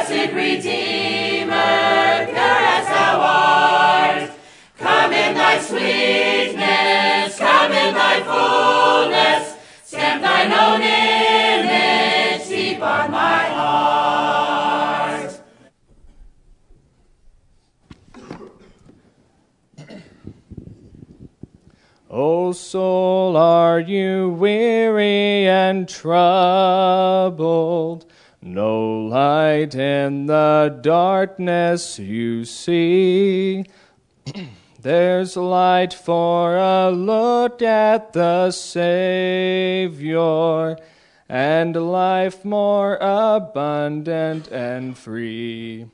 blessed Redeemer, pure as thou art. Come in thy sweetness, come in thy fullness, stamp thine own image deep on my heart. O soul, are you weary and troubled? No light in the darkness you see. There's light for a look at the Savior, and life more abundant and free.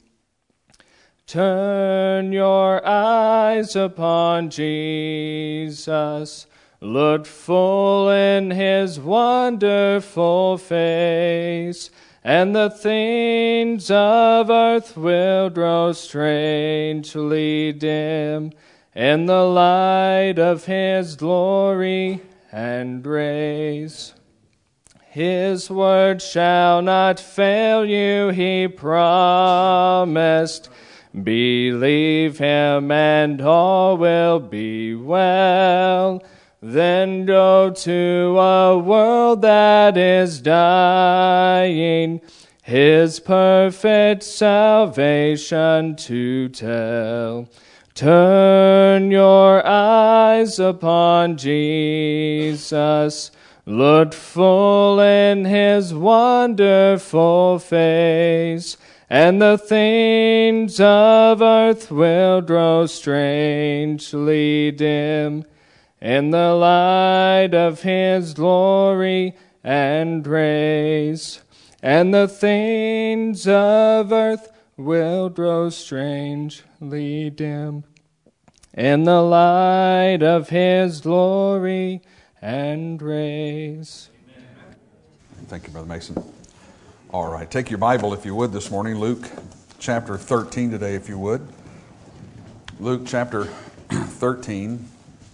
Turn your eyes upon Jesus, look full in his wonderful face, and the things of earth will grow strangely dim in the light of his glory and grace. His word shall not fail you, he promised. Believe him and all will be well. Then go to a world that is dying, his perfect salvation to tell. Turn your eyes upon Jesus, look full in his wonderful face, and the things of earth will grow strangely dim in the light of his glory and grace. And the things of earth will grow strangely dim in the light of his glory and grace. Thank you, Brother Mason. All right, take your Bible, if you would, this morning. Luke chapter 13 today, if you would. Luke chapter 13.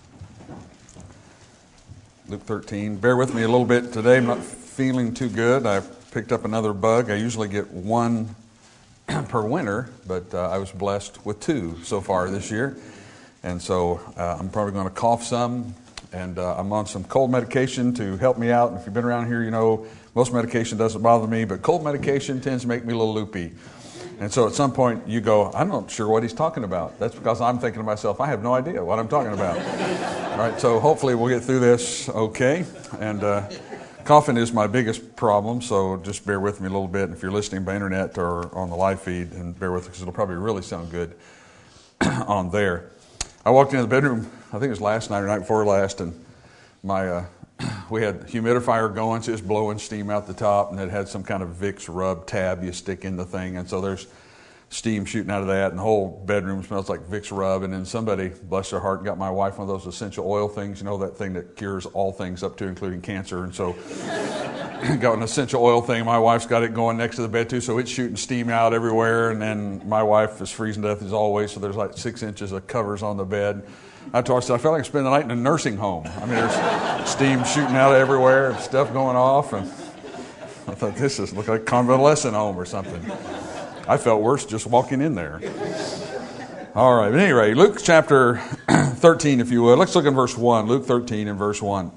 Luke 13. Bear with me a little bit today. I'm not feeling too good. I picked up another bug. I usually get one per winter, but I was blessed with two so far this year. And so I'm probably going to cough some, and I'm on some cold medication to help me out. And if you've been around here, you know most medication doesn't bother me, but cold medication tends to make me a little loopy. And so at some point you go, I'm not sure what he's talking about. That's because I'm thinking to myself, I have no idea what I'm talking about. All right, so hopefully we'll get through this okay. And coughing is my biggest problem, so just bear with me a little bit. If you're listening by internet or on the live feed, and bear with me because it'll probably really sound good on there. I walked into the bedroom, I think it was last night or night before last, and we had humidifier going, so it's blowing steam out the top, and it had some kind of Vicks rub tab you stick in the thing, and so there's steam shooting out of that, and the whole bedroom smells like Vicks rub. And then somebody, bless their heart, got my wife one of those essential oil things, you know, that thing that cures all things up to including cancer. And so got an essential oil thing. My wife's got it going next to the bed too, so it's shooting steam out everywhere. And then my wife is freezing to death as always, so there's like 6 inches of covers on the bed. I told her, I said, I felt like spending the night in a nursing home. I mean, there's steam shooting out everywhere and stuff going off. And I thought, this is look like a convalescent home or something. I felt worse just walking in there. All right, but anyway, Luke chapter 13, if you would. Let's look at verse 1. Luke 13 and verse 1.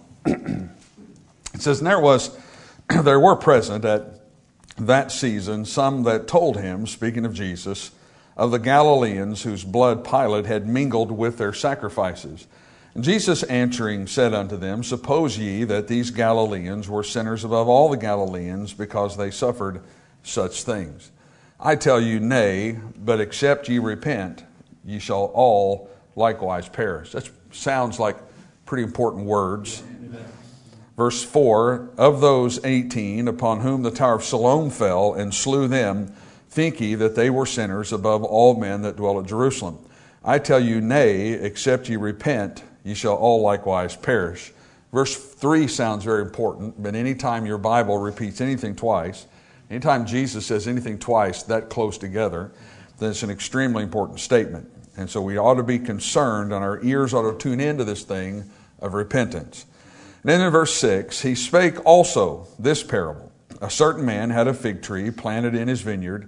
It says, and there were present at that season some that told him, speaking of Jesus, of the Galileans whose blood Pilate had mingled with their sacrifices. And Jesus answering said unto them, suppose ye that these Galileans were sinners above all the Galileans, because they suffered such things? I tell you, nay, but except ye repent, ye shall all likewise perish. That sounds like pretty important words. Amen. Verse 4, of those 18 upon whom the tower of Siloam fell and slew them, think ye that they were sinners above all men that dwell at Jerusalem? I tell you, nay, except ye repent, ye shall all likewise perish. Verse 3 sounds very important, but anytime your Bible repeats anything twice, anytime Jesus says anything twice that close together, then it's an extremely important statement. And so we ought to be concerned, and our ears ought to tune into this thing of repentance. And then in verse 6, he spake also this parable. A certain man had a fig tree planted in his vineyard,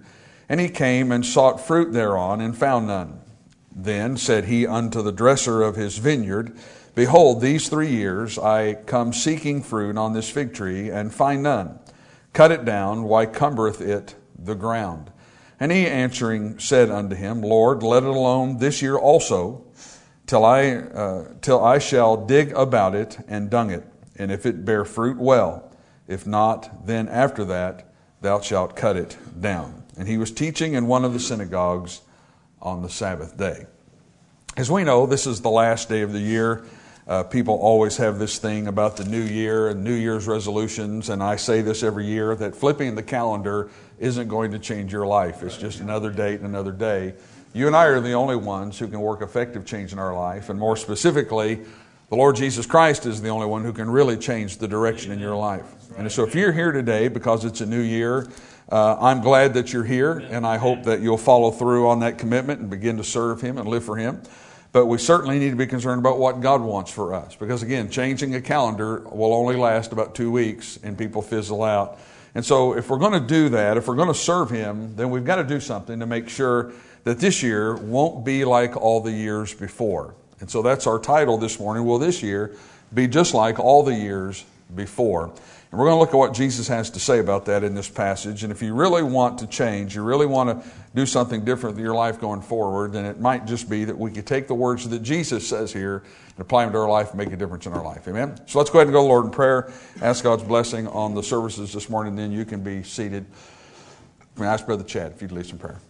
And he came and sought fruit thereon, and found none. Then said he unto the dresser of his vineyard, Behold, these 3 years I come seeking fruit on this fig tree, and find none. Cut it down, why cumbereth it the ground? And he answering said unto him, Lord, let it alone this year also, till I shall dig about it and dung it. And if it bear fruit, well. If not, then after that thou shalt cut it down. And he was teaching in one of the synagogues on the Sabbath day. As we know, this is the last day of the year. People always have this thing about the new year and New Year's resolutions, and I say this every year, that flipping the calendar isn't going to change your life. It's just another date and another day. You and I are the only ones who can work effective change in our life, and more specifically, the Lord Jesus Christ is the only one who can really change the direction in your life. And so if you're here today because it's a new year, I'm glad that you're here, and I hope that you'll follow through on that commitment and begin to serve Him and live for Him. But we certainly need to be concerned about what God wants for us. Because again, changing a calendar will only last about 2 weeks and people fizzle out. And so if we're going to do that, if we're going to serve Him, then we've got to do something to make sure that this year won't be like all the years before. And so that's our title this morning. Will this year be just like all the years before? And we're going to look at what Jesus has to say about that in this passage. And if you really want to change, you really want to do something different with your life going forward, then it might just be that we could take the words that Jesus says here and apply them to our life and make a difference in our life. Amen? So let's go ahead and go to the Lord in prayer. Ask God's blessing on the services this morning, then you can be seated. I'm going to ask Brother Chad if you'd lead some prayer.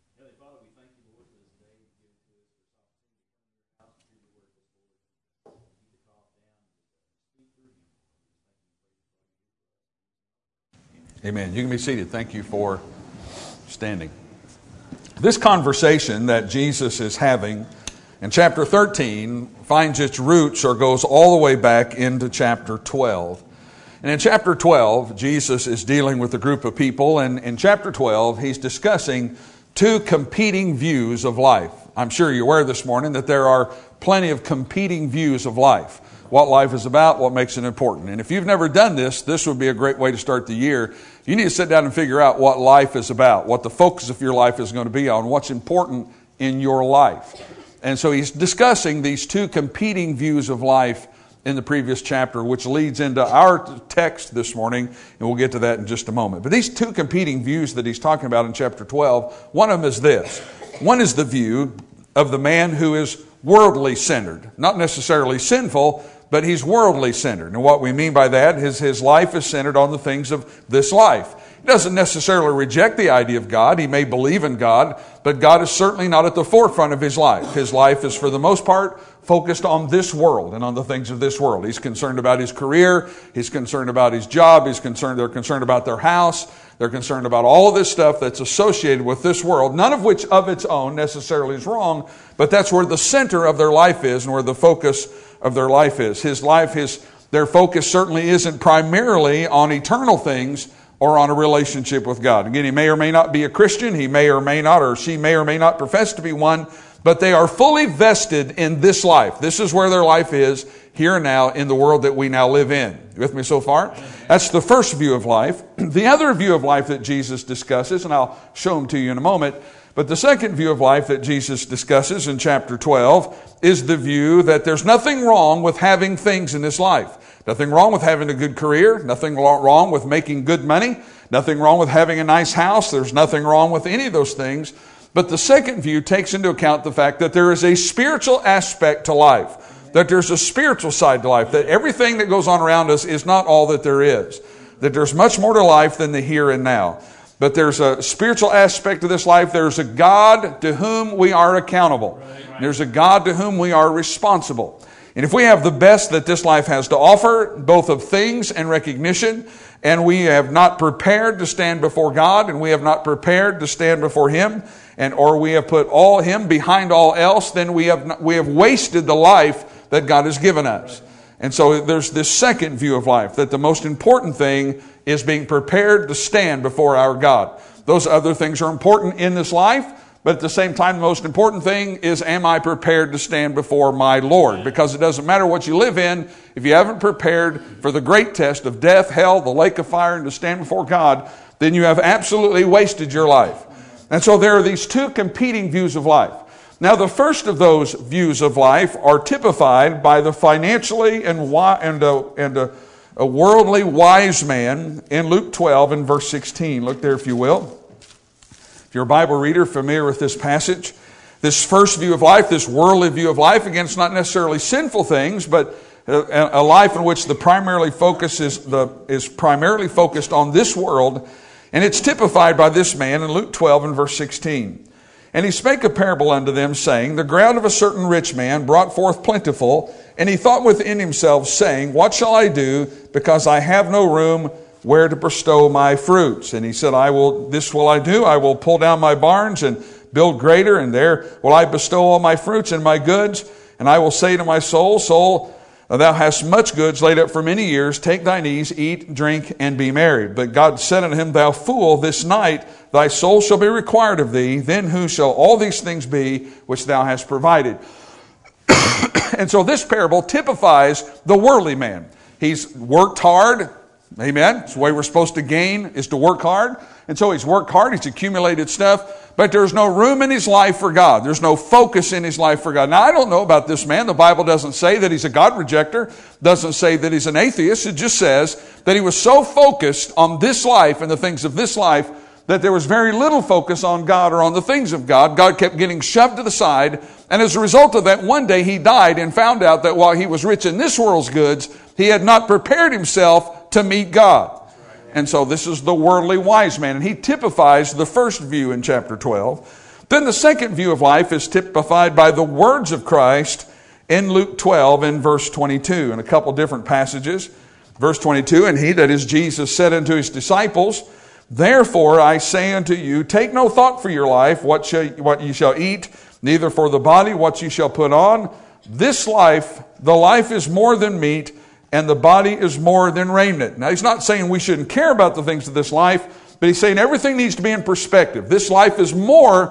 Amen. You can be seated. Thank you for standing. This conversation that Jesus is having in chapter 13 finds its roots or goes all the way back into chapter 12. And in chapter 12, Jesus is dealing with a group of people, and in chapter 12, he's discussing two competing views of life. I'm sure you're aware this morning that there are plenty of competing views of life. What life is about, what makes it important. And if you've never done this, this would be a great way to start the year. You need to sit down and figure out what life is about, what the focus of your life is going to be on, what's important in your life. And so he's discussing these two competing views of life in the previous chapter, which leads into our text this morning, and we'll get to that in just a moment. But these two competing views that he's talking about in chapter 12, one of them is this. One is the view of the man who is worldly centered, not necessarily sinful, but he's worldly centered. And what we mean by that is his life is centered on the things of this life. He doesn't necessarily reject the idea of God. He may believe in God, but God is certainly not at the forefront of his life. His life is, for the most part, focused on this world and on the things of this world. He's concerned about his career. He's concerned about his job. They're concerned about their house. They're concerned about all of this stuff that's associated with this world, none of which of its own necessarily is wrong, but that's where the center of their life is and where the focus of their life is. Their focus certainly isn't primarily on eternal things or on a relationship with God. Again, he may or may not be a Christian. He may or may not, or she may or may not profess to be one, but they are fully vested in this life. This is where their life is, here and now, in the world that we now live in. You with me so far? That's the first view of life. The other view of life that Jesus discusses, and I'll show them to you in a moment, but the second view of life that Jesus discusses in chapter 12 is the view that there's nothing wrong with having things in this life. Nothing wrong with having a good career. Nothing wrong with making good money. Nothing wrong with having a nice house. There's nothing wrong with any of those things. But the second view takes into account the fact that there is a spiritual aspect to life. That there's a spiritual side to life. That everything that goes on around us is not all that there is. That there's much more to life than the here and now. But there's a spiritual aspect of this life. There's a God to whom we are accountable. There's a God to whom we are responsible. And if we have the best that this life has to offer, both of things and recognition, and we have not prepared to stand before God, and we have not prepared to stand before Him, or we have put all Him behind all else, then we have wasted the life that God has given us. And so there's this second view of life, that the most important thing is being prepared to stand before our God. Those other things are important in this life, but at the same time, the most important thing is, am I prepared to stand before my Lord? Because it doesn't matter what you live in, if you haven't prepared for the great test of death, hell, the lake of fire, and to stand before God, then you have absolutely wasted your life. And so there are these two competing views of life. Now, the first of those views of life are typified by the financially and a worldly wise man in Luke 12 and verse 16. Look there if you will. If you're a Bible reader familiar with this passage, this first view of life, this worldly view of life, again, it's not necessarily sinful things, but a life in which the primarily focus is primarily focused on this world, and it's typified by this man in Luke 12 and verse 16. And he spake a parable unto them, saying, The ground of a certain rich man brought forth plentiful, and he thought within himself, saying, What shall I do, because I have no room where to bestow my fruits? And he said, This will I do, I will pull down my barns and build greater, and there will I bestow all my fruits and my goods. And I will say to my soul, Soul, thou hast much goods laid up for many years. Take thine ease, eat, drink, and be merry. But God said unto him, Thou fool, this night thy soul shall be required of thee. Then who shall all these things be which thou hast provided? And so this parable typifies the worldly man. He's worked hard. Amen. It's the way we're supposed to gain is to work hard. And so he's worked hard. He's accumulated stuff. But there's no room in his life for God. There's no focus in his life for God. Now, I don't know about this man. The Bible doesn't say that he's a God rejecter. Doesn't say that he's an atheist. It just says that he was so focused on this life and the things of this life that there was very little focus on God or on the things of God. God kept getting shoved to the side. And as a result of that, one day he died and found out that while he was rich in this world's goods, he had not prepared himself to meet God. And so this is the worldly wise man. And he typifies the first view in chapter 12. Then the second view of life is typified by the words of Christ in Luke 12 and verse 22 in a couple different passages. Verse 22, And he, that is Jesus, said unto his disciples, Therefore I say unto you, take no thought for your life, what ye shall eat, neither for the body what ye shall put on. This life, the life is more than meat, and the body is more than raiment. Now, he's not saying we shouldn't care about the things of this life, but he's saying everything needs to be in perspective. This life is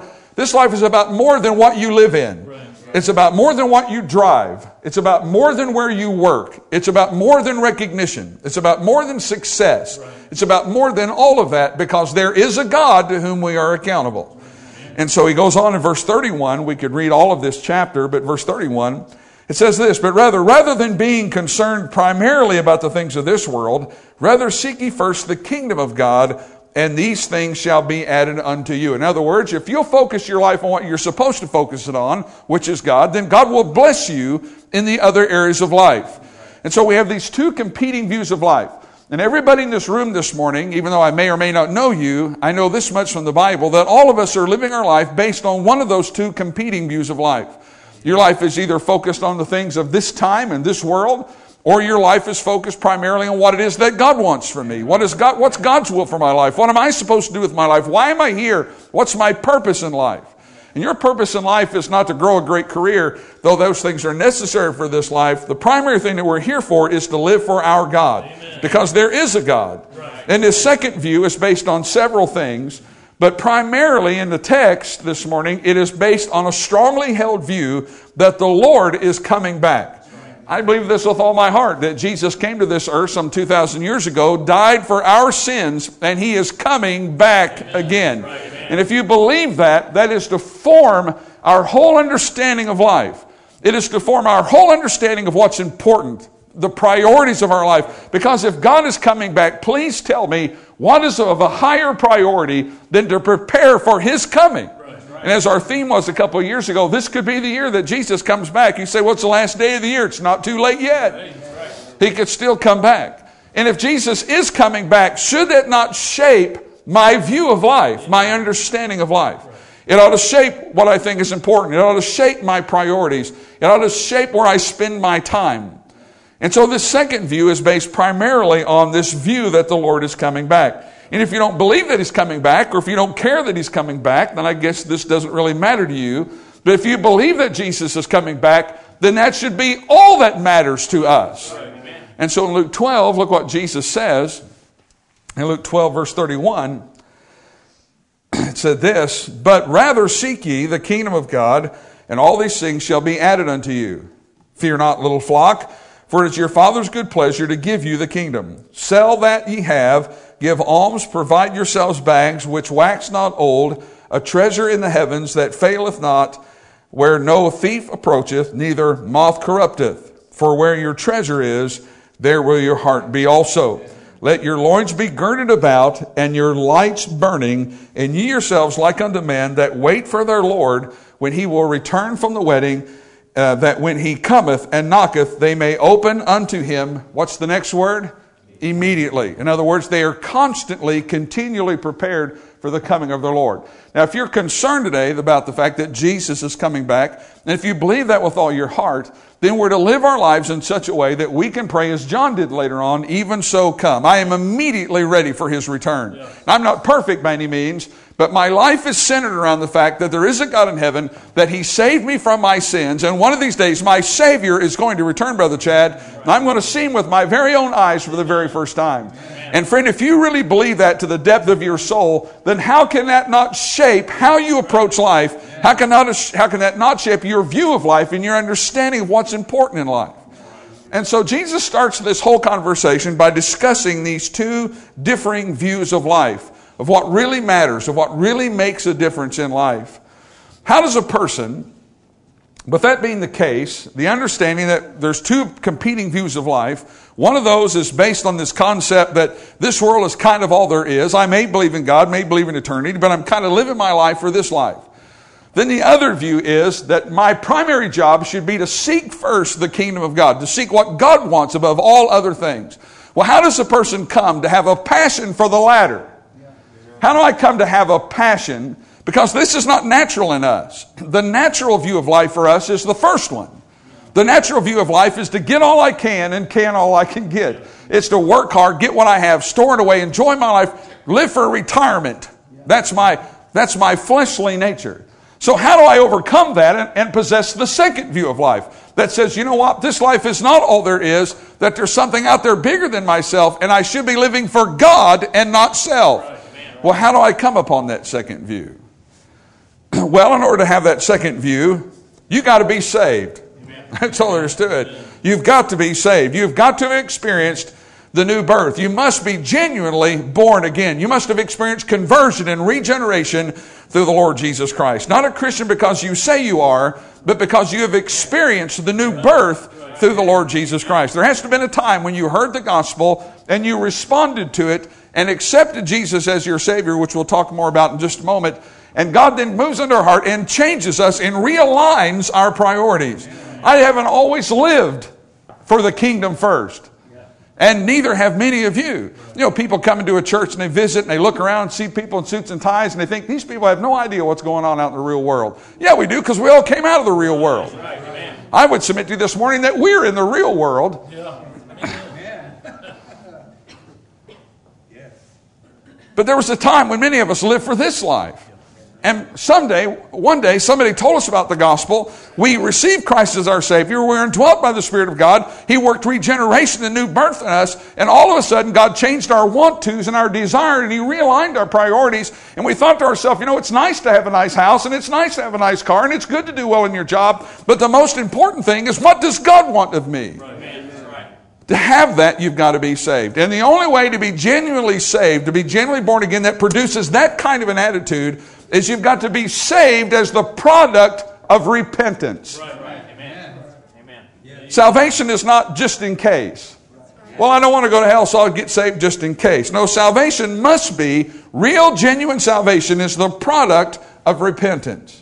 about more than what you live in. Right. It's about more than what you drive. It's about more than where you work. It's about more than recognition. It's about more than success. Right. It's about more than all of that, because there is a God to whom we are accountable. And so he goes on in verse 31. We could read all of this chapter, but verse 31, it says this, But rather than being concerned primarily about the things of this world, rather seek ye first the kingdom of God, and these things shall be added unto you. In other words, if you'll focus your life on what you're supposed to focus it on, which is God, then God will bless you in the other areas of life. And so we have these two competing views of life. And everybody in this room this morning, even though I may or may not know you, I know this much from the Bible, that all of us are living our life based on one of those two competing views of life. Your life is either focused on the things of this time and this world, or your life is focused primarily on what it is that God wants from me. What's God's will for my life? What am I supposed to do with my life? Why am I here? What's my purpose in life? And your purpose in life is not to grow a great career, though those things are necessary for this life. The primary thing that we're here for is to live for our God. Amen. Because there is a God. Right. And this second view is based on several things. But primarily in the text this morning, it is based on a strongly held view that the Lord is coming back. I believe this with all my heart, that Jesus came to this earth some 2,000 years ago, died for our sins, and He is coming back again. And if you believe that, that is to form our whole understanding of life. It is to form our whole understanding of what's important, the priorities of our life. Because if God is coming back, please tell me, what is of a higher priority than to prepare for His coming? And as our theme was a couple of years ago, this could be the year that Jesus comes back. You say, well, it's the last day of the year. It's not too late yet. He could still come back. And if Jesus is coming back, should that not shape my view of life, my understanding of life? It ought to shape what I think is important. It ought to shape my priorities. It ought to shape where I spend my time. And so this second view is based primarily on this view that the Lord is coming back. And if you don't believe that He's coming back, or if you don't care that He's coming back, then I guess this doesn't really matter to you. But if you believe that Jesus is coming back, then that should be all that matters to us. Right. And so in Luke 12, look what Jesus says. In Luke 12, verse 31, it said this, But rather seek ye the kingdom of God, and all these things shall be added unto you. Fear not, little flock, for it is your Father's good pleasure to give you the kingdom. Sell that ye have, give alms, provide yourselves bags which wax not old, a treasure in the heavens that faileth not, where no thief approacheth, neither moth corrupteth. For where your treasure is, there will your heart be also. Let your loins be girded about, and your lights burning, and ye yourselves like unto men that wait for their Lord, when he will return from the wedding, that when he cometh and knocketh, they may open unto him. What's the next word? Immediately. In other words, they are constantly, continually prepared for the coming of their Lord. Now, if you're concerned today about the fact that Jesus is coming back, and if you believe that with all your heart, then we're to live our lives in such a way that we can pray as John did later on, even so come. I am immediately ready for his return. Yeah. I'm not perfect by any means, but my life is centered around the fact that there is a God in heaven, that he saved me from my sins, and one of these days my Savior is going to return, Brother Chad, and I'm going to see him with my very own eyes for the very first time. And friend, if you really believe that to the depth of your soul, then how can that not shape how you approach life? How can that not shape your view of life and your understanding of what's important in life? And so Jesus starts this whole conversation by discussing these two differing views of life, of what really matters, of what really makes a difference in life. How does a person, with that being the case, the understanding that there's two competing views of life, one of those is based on this concept that this world is kind of all there is. I may believe in God, may believe in eternity, but I'm kind of living my life for this life. Then the other view is that my primary job should be to seek first the kingdom of God, to seek what God wants above all other things. Well, how does a person come to have a passion for the latter? How do I come to have a passion? Because this is not natural in us. The natural view of life for us is the first one. The natural view of life is to get all I can and can all I can get. It's to work hard, get what I have, store it away, enjoy my life, live for retirement. That's my fleshly nature. So how do I overcome that and possess the second view of life that says, you know what, this life is not all there is, that there's something out there bigger than myself, and I should be living for God and not self. Well, how do I come upon that second view? Well, in order to have that second view, you got to be saved. That's all there is to it. You've got to be saved. You've got to have experienced the new birth. You must be genuinely born again. You must have experienced conversion and regeneration through the Lord Jesus Christ. Not a Christian because you say you are, but because you have experienced the new birth through the Lord Jesus Christ. There has to have been a time when you heard the gospel and you responded to it and accepted Jesus as your Savior, which we'll talk more about in just a moment. And God then moves into our heart and changes us and realigns our priorities. I haven't always lived for the kingdom first. And neither have many of you. You know, people come into a church and they visit and they look around and see people in suits and ties and they think these people have no idea what's going on out in the real world. Yeah, we do, because we all came out of the real world. I would submit to you this morning that we're in the real world. But there was a time when many of us lived for this life. And one day, somebody told us about the gospel. We received Christ as our Savior. We were indwelt by the Spirit of God. He worked regeneration and new birth in us. And all of a sudden, God changed our want-tos and our desire, and He realigned our priorities. And we thought to ourselves, you know, it's nice to have a nice house, and it's nice to have a nice car, and it's good to do well in your job. But the most important thing is, what does God want of me? To have that, you've got to be saved. And the only way to be genuinely saved, to be genuinely born again, that produces that kind of an attitude, is you've got to be saved as the product of repentance. Amen. Salvation is not just in case. Well, I don't want to go to hell, so I'll get saved just in case. No, salvation must be, real, genuine salvation is the product of repentance.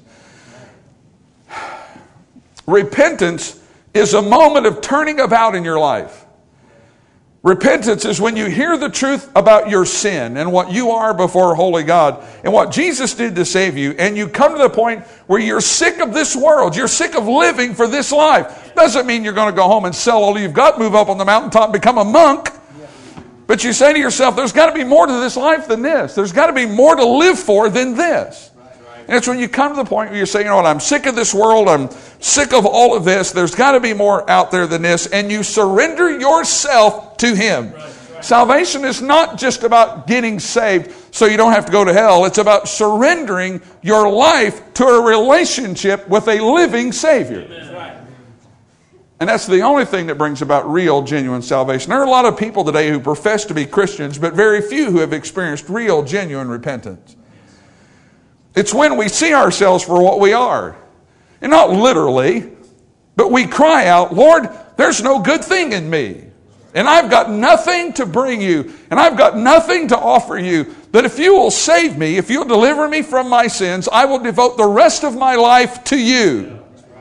Repentance is a moment of turning about in your life. Repentance is when you hear the truth about your sin and what you are before holy God and what Jesus did to save you, and you come to the point where you're sick of this world. You're sick of living for this life. Doesn't mean you're going to go home and sell all you've got, move up on the mountaintop and become a monk. But you say to yourself, there's got to be more to this life than this. There's got to be more to live for than this. And it's when you come to the point where you say, you know what, I'm sick of this world. I'm sick of all of this. There's got to be more out there than this. And you surrender yourself to Him. Salvation is not just about getting saved so you don't have to go to hell. It's about surrendering your life to a relationship with a living Savior. And that's the only thing that brings about real, genuine salvation. There are a lot of people today who profess to be Christians, but very few who have experienced real, genuine repentance. It's when we see ourselves for what we are. And not literally, but we cry out, Lord, there's no good thing in me. And I've got nothing to bring you. And I've got nothing to offer you. That if you will save me, if you'll deliver me from my sins, I will devote the rest of my life to you.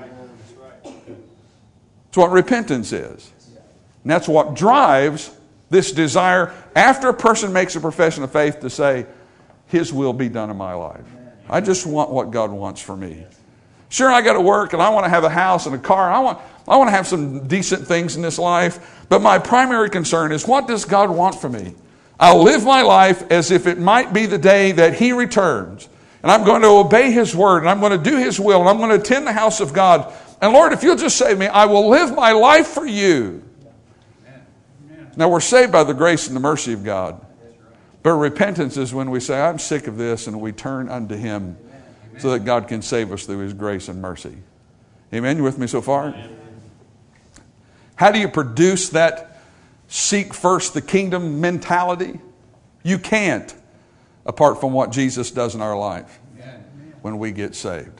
That's what repentance is. And that's what drives this desire after a person makes a profession of faith to say, His will be done in my life. I just want what God wants for me. Sure, I got to work and I want to have a house and a car. I want to have some decent things in this life. But my primary concern is, what does God want from me? I'll live my life as if it might be the day that He returns. And I'm going to obey His word. And I'm going to do His will. And I'm going to attend the house of God. And Lord, if you'll just save me, I will live my life for you. Now, we're saved by the grace and the mercy of God. But repentance is when we say, I'm sick of this, and we turn unto Him so that God can save us through His grace and mercy. Amen? You with me so far? How do you produce that seek first the kingdom mentality? You can't, apart from what Jesus does in our life when we get saved.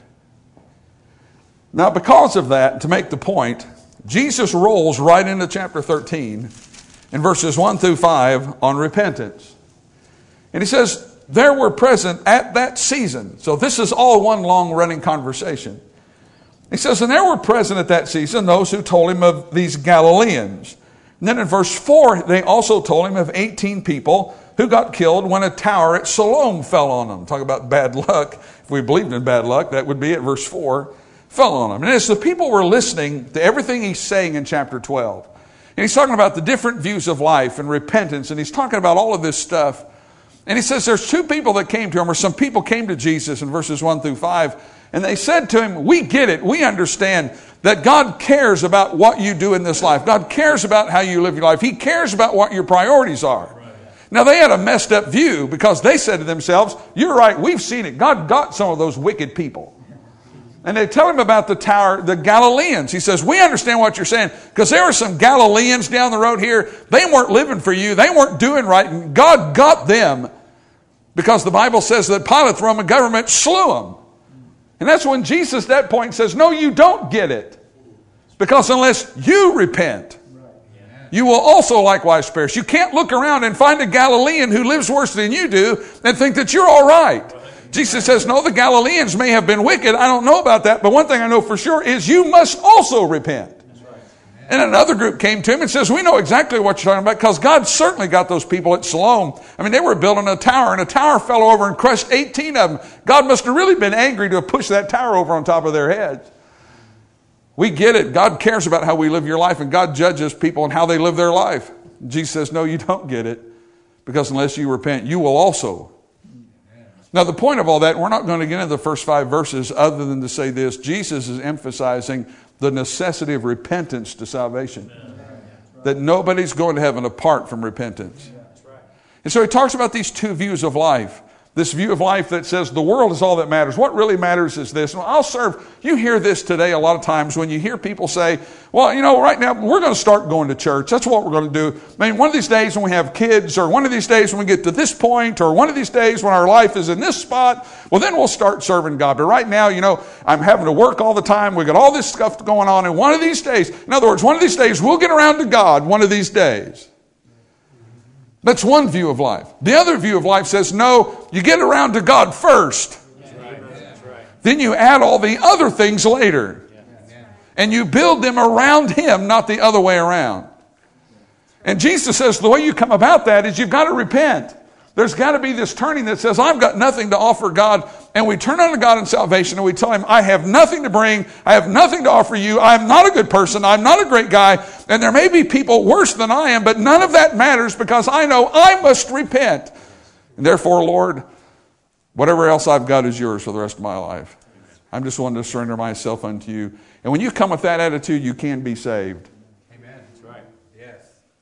Now, because of that, to make the point, Jesus rolls right into chapter 13 in verses 1 through 5 on repentance. And He says, there were present at that season. So this is all one long running conversation. He says, and there were present at that season those who told Him of these Galileans. And then in verse 4, they also told Him of 18 people who got killed when a tower at Siloam fell on them. Talk about bad luck. If we believed in bad luck, that would be at verse 4, fell on them. And as the people were listening to everything He's saying in chapter 12, and He's talking about the different views of life and repentance, and He's talking about all of this stuff. And He says there's two people that came to Him, or some people came to Jesus in verses 1 through 5, and they said to Him, we get it, we understand that God cares about what you do in this life. God cares about how you live your life. He cares about what your priorities are. Now, they had a messed up view because they said to themselves, you're right, we've seen it. God got some of those wicked people. And they tell Him about the tower, the Galileans. He says, we understand what you're saying, because there were some Galileans down the road here. They weren't living for you. They weren't doing right. And God got them because the Bible says that Pilate, the Roman government, slew them. And that's when Jesus at that point says, no, you don't get it. Because unless you repent, you will also likewise perish. You can't look around and find a Galilean who lives worse than you do and think that you're all right. Jesus says, no, the Galileans may have been wicked. I don't know about that. But one thing I know for sure is you must also repent. And another group came to Him and says, we know exactly what you're talking about, because God certainly got those people at Siloam. I mean, they were building a tower, and a tower fell over and crushed 18 of them. God must have really been angry to have pushed that tower over on top of their heads. We get it. God cares about how we live your life, and God judges people and how they live their life. Jesus says, no, you don't get it, because unless you repent, you will also. Now, the point of all that, we're not going to get into the first 5 verses other than to say this. Jesus is emphasizing the necessity of repentance to salvation. That nobody's going to heaven apart from repentance. And so He talks about these two views of life. This view of life that says the world is all that matters. What really matters is this. I'll serve. You hear this today a lot of times when you hear people say, well, you know, right now we're going to start going to church. That's what we're going to do. I mean, one of these days when we have kids, or one of these days when we get to this point, or one of these days when our life is in this spot, well, then we'll start serving God. But right now, you know, I'm having to work all the time. We've got all this stuff going on. And one of these days, in other words, one of these days we'll get around to God one of these days. That's one view of life. The other view of life says, no, you get around to God first. That's right. Then you add all the other things later. And you build them around Him, not the other way around. And Jesus says the way you come about that is you've got to repent. There's got to be this turning that says, I've got nothing to offer God. And we turn unto God in salvation and we tell Him, I have nothing to bring. I have nothing to offer you. I am not a good person. I'm not a great guy. And there may be people worse than I am, but none of that matters, because I know I must repent. And therefore, Lord, whatever else I've got is yours for the rest of my life. I'm just wanting to surrender myself unto you. And when you come with that attitude, you can be saved. Amen. That's right. Yes.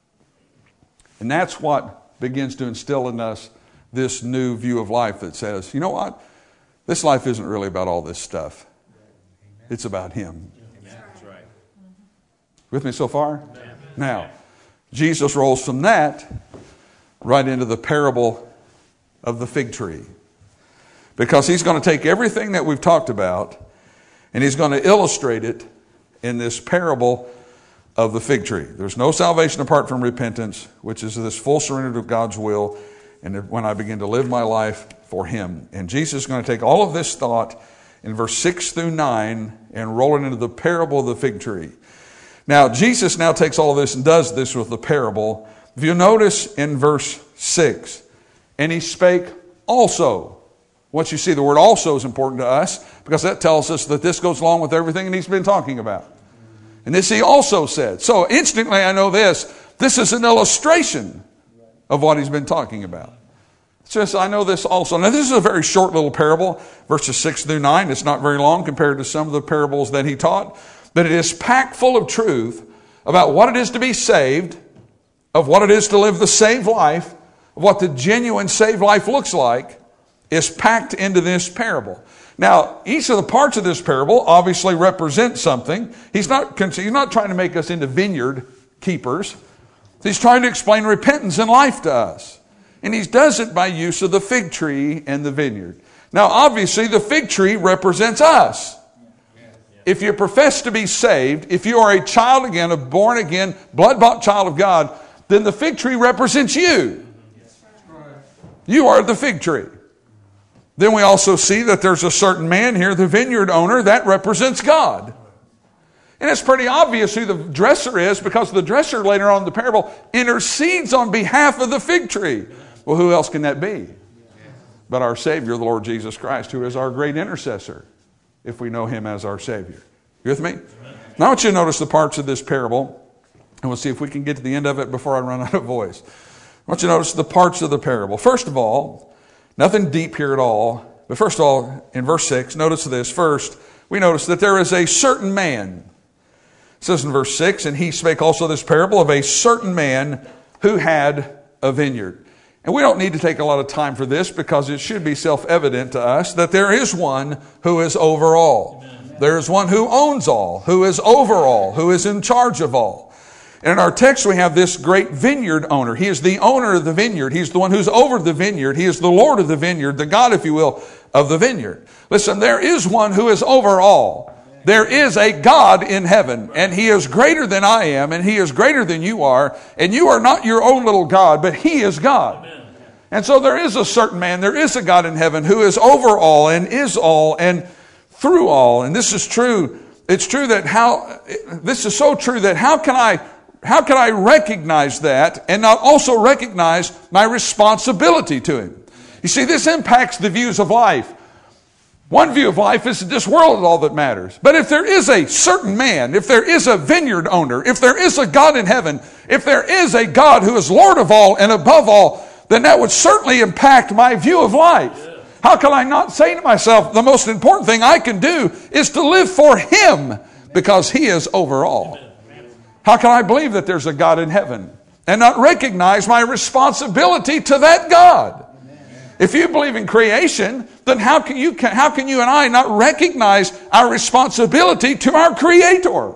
And that's what begins to instill in us this new view of life that says, you know what? This life isn't really about all this stuff. It's about Him. Amen. That's right. With me so far? Amen. Now, Jesus rolls from that right into the parable of the fig tree. Because he's going to take everything that we've talked about and he's going to illustrate it in this parable of the fig tree. There's no salvation apart from repentance, which is this full surrender to God's will, and when I begin to live my life for him. And Jesus is going to take all of this thought in verse 6 through 9 and roll it into the parable of the fig tree. Now, Jesus now takes all of this and does this with the parable. If you notice in verse 6, and he spake also. Once you see the word also is important to us because that tells us that this goes along with everything that he's been talking about. And this he also said. So instantly I know this is an illustration of what he's been talking about. It's just, I know this also. Now this is a very short little parable, verses 6 through 9. It's not very long compared to some of the parables that he taught. But it is packed full of truth about what it is to be saved, of what it is to live the saved life, of what the genuine saved life looks like, is packed into this parable. Now, each of the parts of this parable obviously represent something. He's not trying to make us into vineyard keepers. He's trying to explain repentance and life to us. And he does it by use of the fig tree and the vineyard. Now, obviously, the fig tree represents us. If you profess to be saved, if you are a child again, a born again, blood-bought child of God, then the fig tree represents you. You are the fig tree. Then we also see that there's a certain man here, the vineyard owner, that represents God. And it's pretty obvious who the dresser is because the dresser later on in the parable intercedes on behalf of the fig tree. Well, who else can that be? But our Savior, the Lord Jesus Christ, who is our great intercessor, if we know him as our Savior. You with me? Now I want you to notice the parts of this parable, and we'll see if we can get to the end of it before I run out of voice. I want you to notice the parts of the parable. First of all, nothing deep here at all. But first of all, in verse 6, notice this. First, we notice that there is a certain man. It says in verse 6, and he spake also this parable of a certain man who had a vineyard. And we don't need to take a lot of time for this because it should be self-evident to us that there is one who is over all. There is one who owns all, who is over all, who is in charge of all. And in our text, we have this great vineyard owner. He is the owner of the vineyard. He's the one who's over the vineyard. He is the Lord of the vineyard, the God, if you will, of the vineyard. Listen, there is one who is over all. There is a God in heaven, and he is greater than I am, and he is greater than you are, and you are not your own little God, but he is God. Amen. And so there is a certain man, there is a God in heaven who is over all and is all and through all. And this is true. It's true that this is so true that how can I recognize that and not also recognize my responsibility to him? You see, this impacts the views of life. One view of life is that this world is all that matters. But if there is a certain man, if there is a vineyard owner, if there is a God in heaven, if there is a God who is Lord of all and above all, then that would certainly impact my view of life. How can I not say to myself, the most important thing I can do is to live for him because he is over all? How can I believe that there's a God in heaven and not recognize my responsibility to that God? If you believe in creation, then how can you and I not recognize our responsibility to our Creator?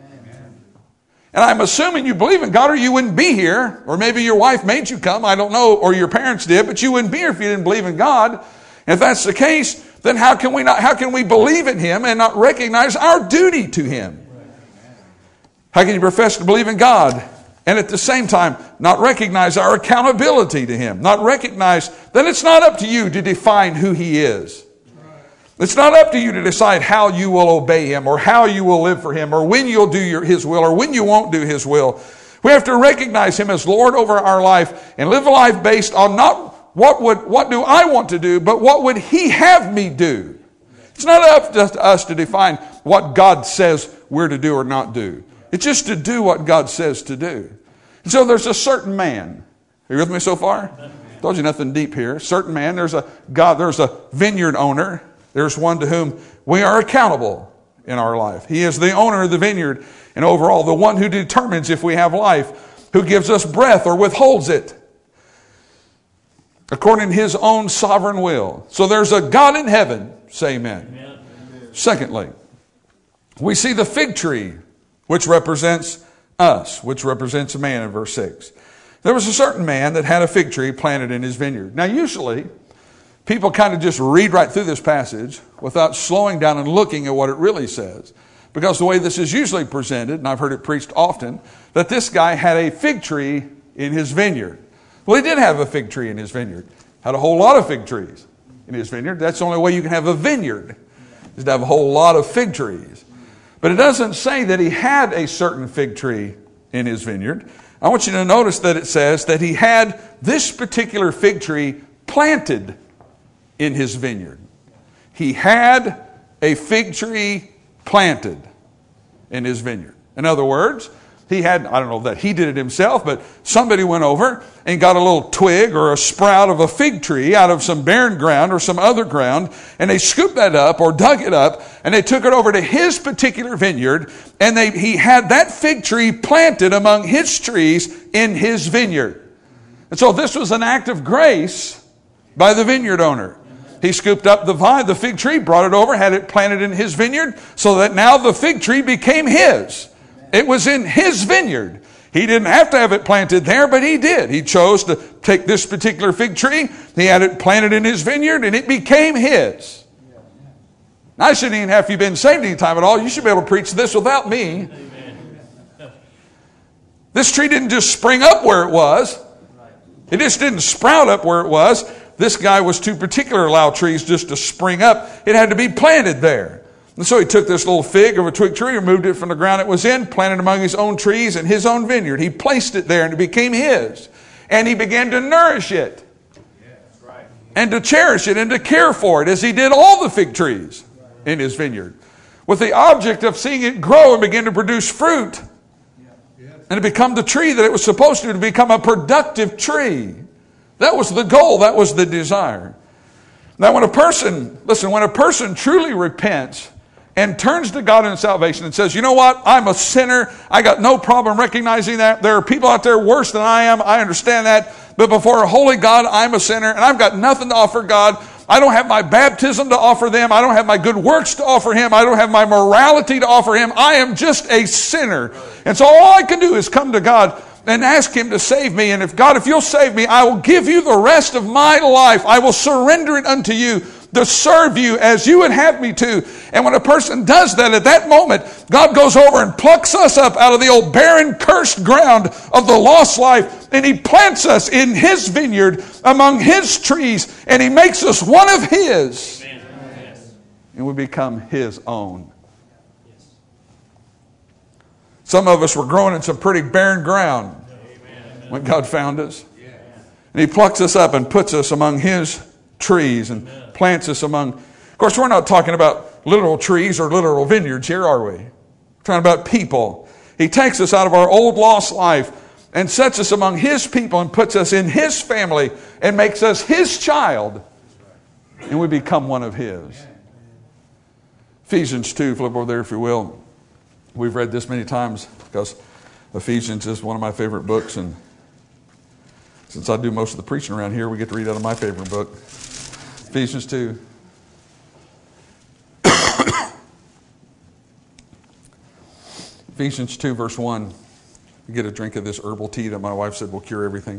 And I'm assuming you believe in God or you wouldn't be here. Or maybe your wife made you come, I don't know, or your parents did, but you wouldn't be here if you didn't believe in God. And if that's the case, then how can we believe in him and not recognize our duty to him? How can you profess to believe in God and at the same time not recognize our accountability to him? Not recognize that it's not up to you to define who he is. It's not up to you to decide how you will obey him or how you will live for him or when you'll do his will or when you won't do his will. We have to recognize him as Lord over our life and live a life based on not what do I want to do, but what would he have me do? It's not up to us to define what God says we're to do or not do. It's just to do what God says to do. And so there's a certain man. Are you with me so far? I told you nothing deep here. Certain man. There's a God. There's a vineyard owner. There's one to whom we are accountable in our life. He is the owner of the vineyard and overall the one who determines if we have life, who gives us breath or withholds it according to his own sovereign will. So there's a God in heaven. Say amen. Amen. Secondly, we see the fig tree, which represents us, which represents a man in verse 6. There was a certain man that had a fig tree planted in his vineyard. Now usually, people kind of just read right through this passage without slowing down and looking at what it really says. Because the way this is usually presented, and I've heard it preached often, that this guy had a fig tree in his vineyard. Well, he did have a fig tree in his vineyard. Had a whole lot of fig trees in his vineyard. That's the only way you can have a vineyard, is to have a whole lot of fig trees. But it doesn't say that he had a certain fig tree in his vineyard. I want you to notice that it says that he had this particular fig tree planted in his vineyard. He had a fig tree planted in his vineyard. In other words, he had, I don't know that he did it himself, but somebody went over and got a little twig or a sprout of a fig tree out of some barren ground or some other ground, and they scooped that up or dug it up, and they took it over to his particular vineyard, and he had that fig tree planted among his trees in his vineyard. And so this was an act of grace by the vineyard owner. He scooped up the fig tree, brought it over, had it planted in his vineyard, so that now the fig tree became his. It was in his vineyard. He didn't have to have it planted there, but he did. He chose to take this particular fig tree. He had it planted in his vineyard, and it became his. Now, I shouldn't even have you been saved any time at all. You should be able to preach this without me. This tree didn't just spring up where it was. It just didn't sprout up where it was. This guy was too particular to allow trees just to spring up. It had to be planted there. And so he took this little fig of a twig tree, removed it from the ground it was in, planted among his own trees in his own vineyard. He placed it there and it became his. And he began to nourish it. And to cherish it and to care for it as he did all the fig trees in his vineyard. With the object of seeing it grow and begin to produce fruit. And to become the tree that it was supposed to become a productive tree. That was the goal. That was the desire. Now when a person truly repents and turns to God in salvation and says, you know what, I'm a sinner. I got no problem recognizing that. There are people out there worse than I am. I understand that. But before a holy God, I'm a sinner and I've got nothing to offer God. I don't have my baptism to offer them. I don't have my good works to offer Him. I don't have my morality to offer Him. I am just a sinner. And so all I can do is come to God and ask Him to save me. And if you'll save me, I will give you the rest of my life. I will surrender it unto you to serve you as you would have me to. And when a person does that, at that moment, God goes over and plucks us up out of the old barren, cursed ground of the lost life. And He plants us in His vineyard among His trees. And He makes us one of His. Amen. And we become His own. Some of us were growing in some pretty barren ground when God found us. And He plucks us up and puts us among His trees and plants us among... Of course, we're not talking about literal trees or literal vineyards here, are we? We're talking about people. He takes us out of our old lost life and sets us among His people and puts us in His family and makes us His child. And we become one of His. Ephesians 2, flip over there if you will. We've read this many times because Ephesians is one of my favorite books, and since I do most of the preaching around here, we get to read out of my favorite book. Ephesians 2. Ephesians 2 verse 1. You get a drink of this herbal tea that my wife said will cure everything.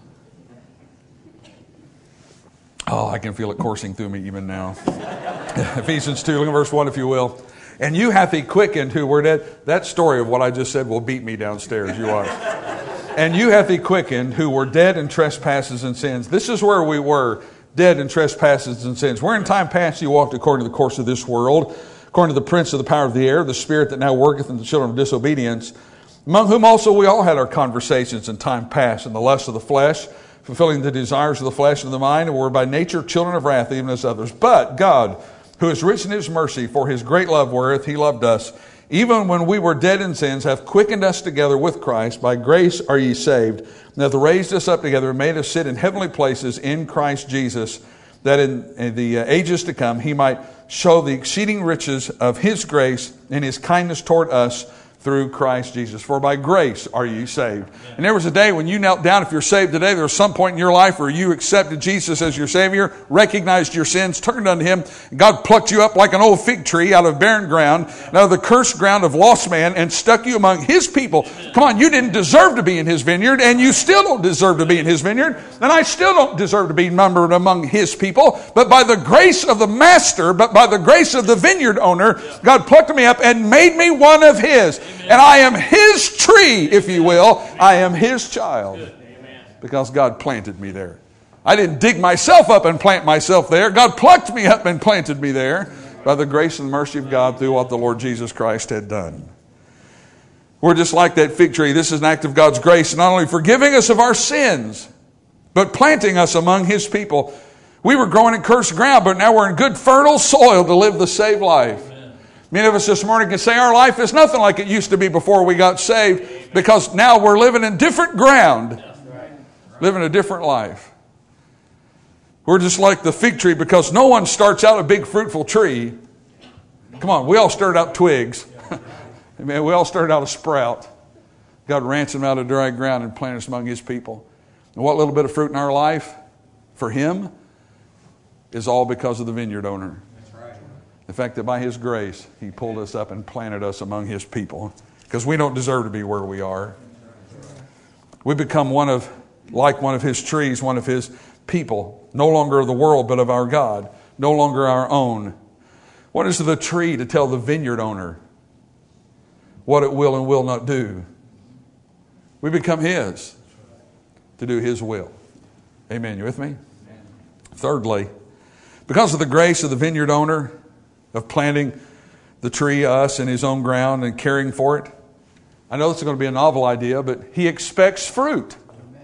Oh, I can feel it coursing through me even now. Ephesians 2, look at verse 1 if you will. And you hath He quickened who were dead. That story of what I just said will beat me downstairs. You are. And you hath He quickened who were dead in trespasses and sins. This is where we were, dead in trespasses and sins. Where in time past you walked according to the course of this world, according to the prince of the power of the air, the spirit that now worketh in the children of disobedience, among whom also we all had our conversations in time past in the lust of the flesh, fulfilling the desires of the flesh and the mind, and were by nature children of wrath, even as others. But God, who is rich in His mercy, for His great love wherewith He loved us, even when we were dead in sins, hath quickened us together with Christ. By grace are ye saved, and hath raised us up together and made us sit in heavenly places in Christ Jesus, that in the ages to come He might show the exceeding riches of His grace and His kindness toward us through Christ Jesus. For by grace are you saved. And there was a day when you knelt down. If you're saved today, there was some point in your life where you accepted Jesus as your Savior, recognized your sins, turned unto Him. God plucked you up like an old fig tree out of barren ground, out of the cursed ground of lost man, and stuck you among His people. Come on, you didn't deserve to be in His vineyard, and you still don't deserve to be in His vineyard, and I still don't deserve to be numbered among His people. But by the grace of the Master, but by the grace of the vineyard owner, God plucked me up and made me one of His. And I am His tree, if you will. I am His child. Because God planted me there. I didn't dig myself up and plant myself there. God plucked me up and planted me there by the grace and mercy of God through what the Lord Jesus Christ had done. We're just like that fig tree. This is an act of God's grace, not only forgiving us of our sins, but planting us among His people. We were growing in cursed ground, but now we're in good fertile soil to live the saved life. Many of us this morning can say our life is nothing like it used to be before we got saved, because now we're living in different ground, living a different life. We're just like the fig tree, because no one starts out a big fruitful tree. Come on, we all started out twigs. Amen. We all started out a sprout. God ransomed out of dry ground and planted us among His people. And what little bit of fruit in our life for Him is all because of the vineyard owner. The fact that by His grace, He pulled us up and planted us among His people. Because we don't deserve to be where we are. We become like one of His trees, one of His people. No longer of the world, but of our God. No longer our own. What is the tree to tell the vineyard owner what it will and will not do? We become His to do His will. Amen. You with me? Thirdly, because of the grace of the vineyard owner, of planting the tree, us, in His own ground and caring for it. I know this is going to be a novel idea, but He expects fruit.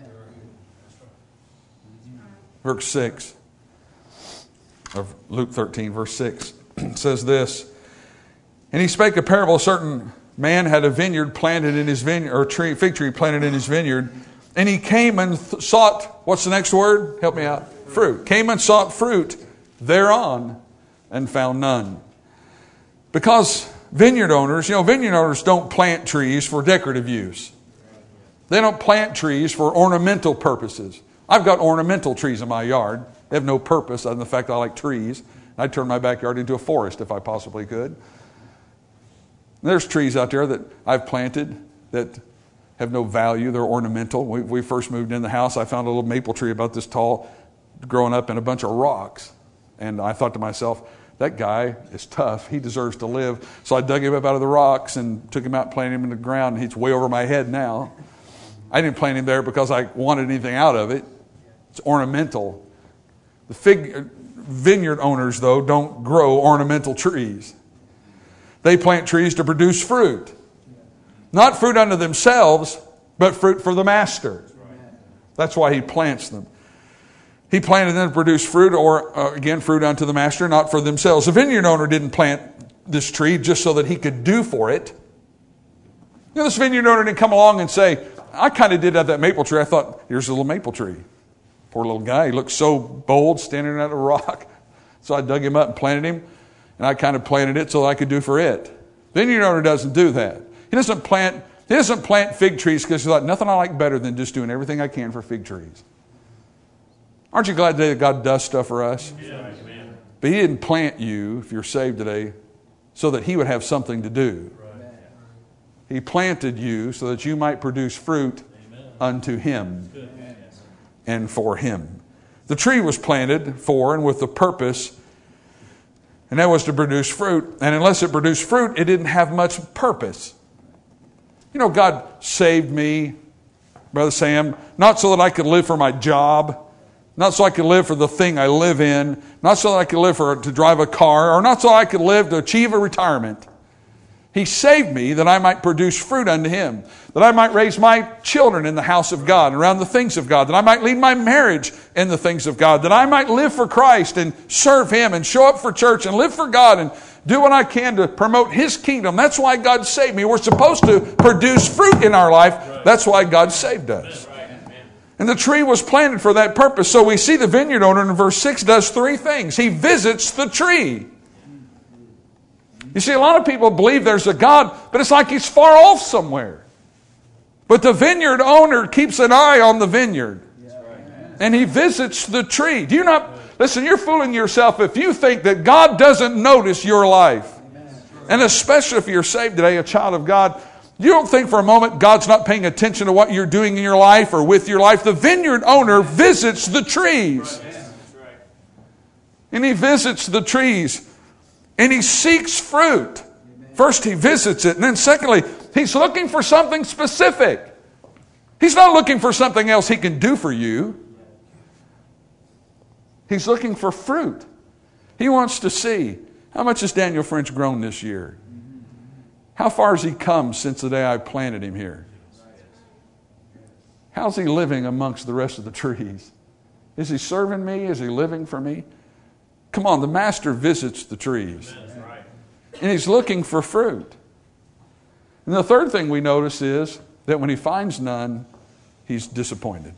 Verse 6 of Luke 13, verse 6 says this. And He spake a parable. A certain man had a vineyard planted in his vineyard, or fig tree planted in his vineyard. And he came and sought, what's the next word? Help me out. Fruit. Came and sought fruit thereon, and found none. Because vineyard owners don't plant trees for decorative use. They don't plant trees for ornamental purposes. I've got ornamental trees in my yard. They have no purpose other than the fact that I like trees. I'd turn my backyard into a forest if I possibly could. There's trees out there that I've planted that have no value. They're ornamental. We first moved in the house. I found a little maple tree about this tall growing up in a bunch of rocks. And I thought to myself, that guy is tough. He deserves to live. So I dug him up out of the rocks and took him out and planted him in the ground. And he's way over my head now. I didn't plant him there because I wanted anything out of it. It's ornamental. The vineyard owners, though, don't grow ornamental trees. They plant trees to produce fruit. Not fruit unto themselves, but fruit for the Master. That's why He plants them. He planted them to produce fruit, or again, fruit unto the Master, not for themselves. The vineyard owner didn't plant this tree just so that he could do for it. This vineyard owner didn't come along and say, I kind of did at that maple tree. I thought, here's a little maple tree. Poor little guy. He looked so bold standing at a rock. So I dug him up and planted him. And I kind of planted it so that I could do for it. The vineyard owner doesn't do that. He doesn't plant fig trees because he thought, nothing I like better than just doing everything I can for fig trees. Aren't you glad today that God does stuff for us? Yeah. But He didn't plant you, if you're saved today, so that He would have something to do. Right. He planted you so that you might produce fruit unto Him and for Him. The tree was planted for and with the purpose, and that was to produce fruit. And unless it produced fruit, it didn't have much purpose. God saved me, Brother Sam, not so that I could live for my job, not so I could live for the thing I live in, not so that I could live to drive a car, or not so I could live to achieve a retirement. He saved me that I might produce fruit unto Him, that I might raise my children in the house of God, around the things of God, that I might lead my marriage in the things of God, that I might live for Christ and serve Him and show up for church and live for God and do what I can to promote His kingdom. That's why God saved me. We're supposed to produce fruit in our life. That's why God saved us. And the tree was planted for that purpose. So we see the vineyard owner in verse 6 does three things. He visits the tree. You see, a lot of people believe there's a God, but it's like He's far off somewhere. But the vineyard owner keeps an eye on the vineyard. And He visits the tree. Do you not... Listen, you're fooling yourself if you think that God doesn't notice your life. And especially if you're saved today, a child of God, you don't think for a moment God's not paying attention to what you're doing in your life or with your life. The vineyard owner visits the trees. And He visits the trees. And He seeks fruit. First, He visits it. And then secondly, He's looking for something specific. He's not looking for something else He can do for you. He's looking for fruit. He wants to see, how much has Daniel French grown this year? How far has he come since the day I planted him here? How's he living amongst the rest of the trees? Is he serving me? Is he living for me? Come on, the Master visits the trees. And He's looking for fruit. And the third thing we notice is that when He finds none, He's disappointed.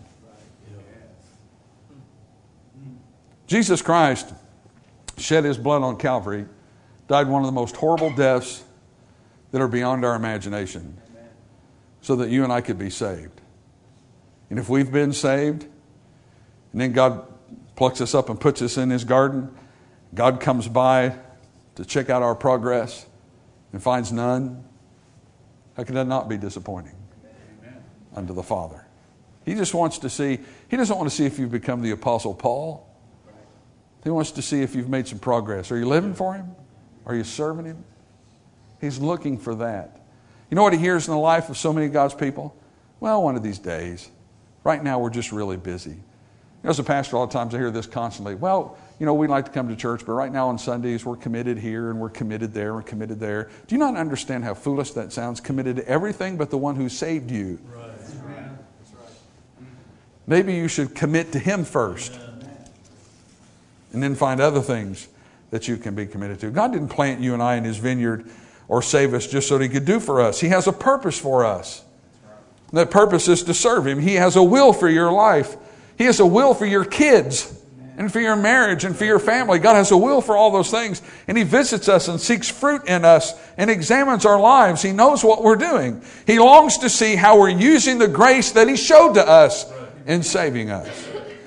Jesus Christ shed His blood on Calvary, died one of the most horrible deaths that are beyond our imagination, so that you and I could be saved. And if we've been saved, and then God plucks us up and puts us in His garden, God comes by to check out our progress and finds none, how can that not be disappointing unto the Father? He just wants to see, He doesn't want to see if you've become the Apostle Paul. He wants to see if you've made some progress. Are you living for Him? Are you serving Him? He's looking for that. You know what He hears in the life of so many of God's people? Well, one of these days. Right now we're just really busy. As a pastor, a lot of times I hear this constantly. Well, we'd like to come to church, but right now on Sundays we're committed here and we're committed there and committed there. Do you not understand how foolish that sounds? Committed to everything but the one who saved you. Right. That's right. Maybe you should commit to Him first. And then find other things that you can be committed to. God didn't plant you and I in His vineyard or save us just so that He could do for us. He has a purpose for us. And that purpose is to serve Him. He has a will for your life. He has a will for your kids and for your marriage and for your family. God has a will for all those things. And He visits us and seeks fruit in us and examines our lives. He knows what we're doing. He longs to see how we're using the grace that He showed to us in saving us.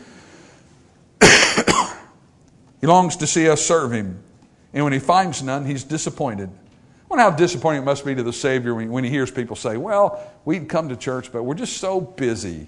He longs to see us serve Him. And when He finds none, He's disappointed. I wonder how disappointing it must be to the Savior when He hears people say, well, we'd come to church, but we're just so busy.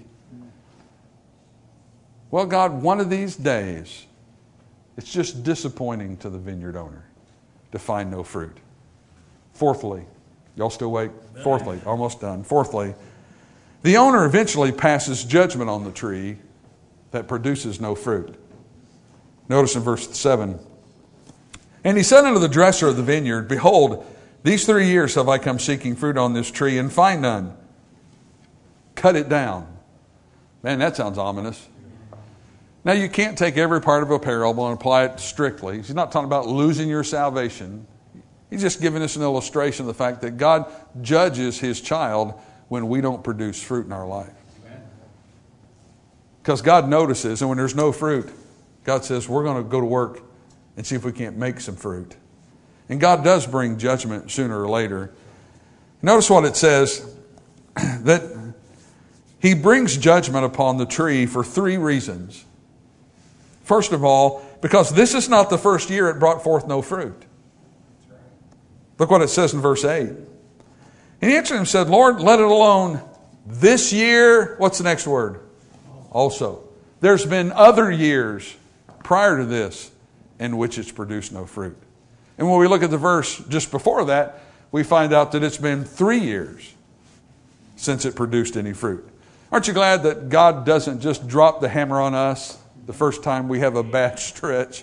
Well, God, one of these days, it's just disappointing to the vineyard owner to find no fruit. Fourthly, y'all still awake? Fourthly, almost done. Fourthly, the owner eventually passes judgment on the tree that produces no fruit. Notice in verse 7. And He said unto the dresser of the vineyard, Behold, these 3 years have I come seeking fruit on this tree, and find none. Cut it down. Man, that sounds ominous. Now, you can't take every part of a parable and apply it strictly. He's not talking about losing your salvation. He's just giving us an illustration of the fact that God judges His child when we don't produce fruit in our life. Because God notices, and when there's no fruit, God says, we're going to go to work and see if we can't make some fruit. And God does bring judgment sooner or later. Notice what it says, that He brings judgment upon the tree for 3 reasons. First of all, because this is not the first year it brought forth no fruit. Look what it says in verse 8. And He answered Him and said, Lord, let it alone this year. What's the next word? Also. There's been other years prior to this in which it's produced no fruit. And when we look at the verse just before that, we find out that it's been 3 years since it produced any fruit. Aren't you glad that God doesn't just drop the hammer on us the first time we have a bad stretch?